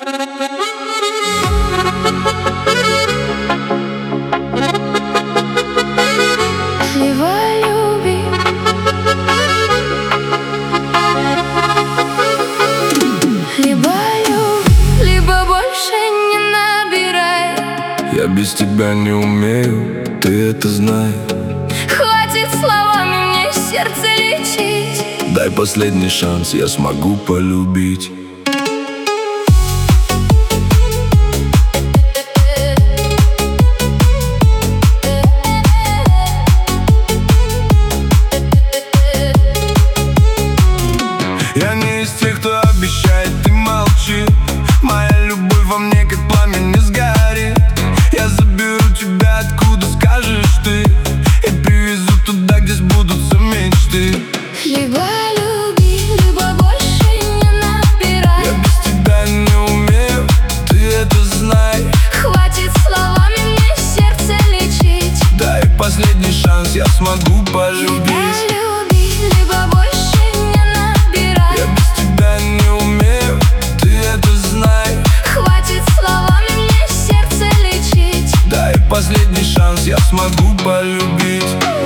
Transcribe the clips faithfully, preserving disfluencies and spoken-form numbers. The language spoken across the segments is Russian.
Я без тебя не умею, ты это знаешь. Хватит словами мне сердце лечить. Дай последний шанс, я смогу полюбить. Я не из тех, кто обещает и молчит. Моя любовь во мне как пламя не сгорит. Я заберу тебя откуда скажешь ты, и привезу туда, где сбудутся мечты. Либо люби, либо больше не набирай. Я без тебя не умею, ты это знай. Хватит словами мне сердце лечить. Дай последний шанс, я смогу полюбить. Либо люби, либо больше не набирай. Я без тебя не умею, ты это знай. Хватит словами мне сердце лечить. Дай последний шанс, я смогу полюбить.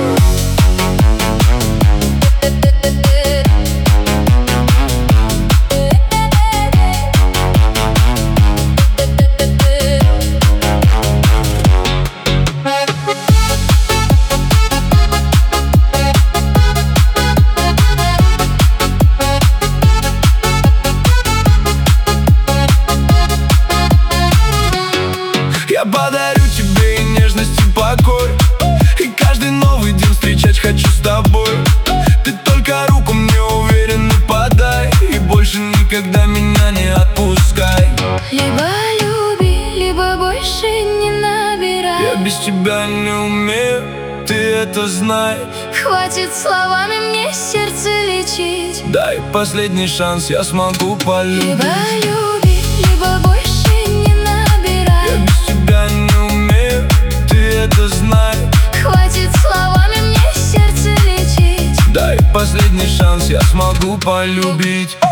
Я подарю тебе и нежность, и покой, и каждый новый день встречать хочу с тобой. Ты только руку мне уверенно подай, и больше никогда меня не отпускай. Либо люби, либо больше не набирай. Я без тебя не умею, ты это знаешь. Хватит словами мне сердце лечить. Дай последний шанс, я смогу полюбить. Либо люби, либо больше не набирай. Я без тебя не умею, ты это знаешь. Хватит словами мне сердце лечить. Дай последний шанс, я смогу полюбить.